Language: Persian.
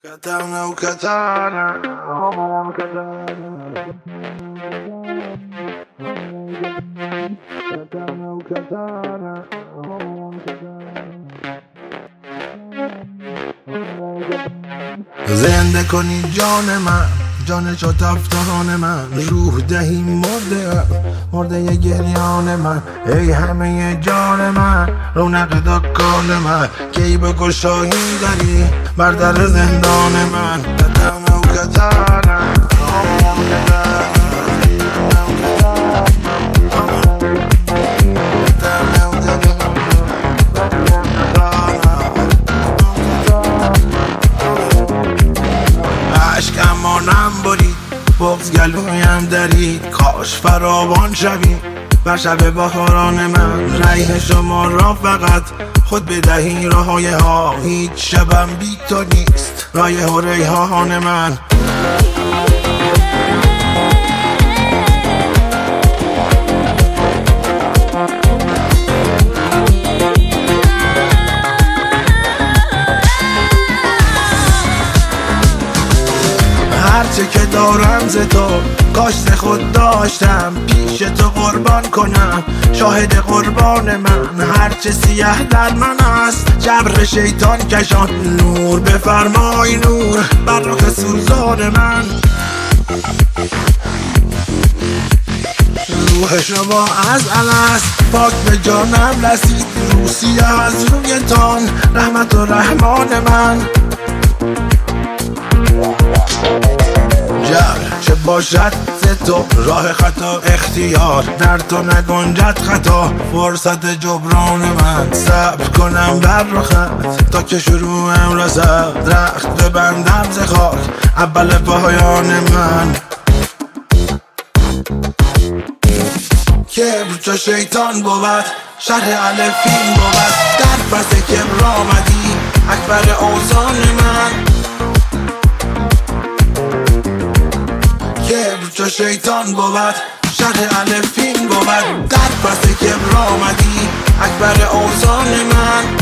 Katana o katana, زنده کنی جان من، جان شتافتان من، روح دهی مرده گریان من، ای همه جان من، رونق دکان من، کی به گشایی داری بر در زندان من. کتانه و کتانه اشکمانم برید، بغض گلویم درید، کاش فراوان شوی بر شب بهاران من. ریح شما را فقط خود بدهی راهای ها، هیچ شبم بی تو نیست رایح و ریحان من. هرچه که دارم ز تو کاشت خود داشتم، پیش تو قربان کنم شاهد قربان من. هرچه سیه در من است جبر شیطان کشان، نور بفرمای نور بر رخ سوزان من. روح شما از الست پاک به جانم رسید، روسیه از رویتان رحمت و رحمان من. چه باشد ز تو راه خطا اختیار، در تو نگنجد خطا فرصت جبران من. صبر کنم بر رخت تا که شروعم رسد، درخت ببندم ز خاک اول پایان من. کبر چو شیطان بود شرح الفین بود، در پس کبر آمدی اکبر اوزان من. کبر چو شیطان بود شرح الفین بود، در پس کبر آمدی اکبر اوزان من.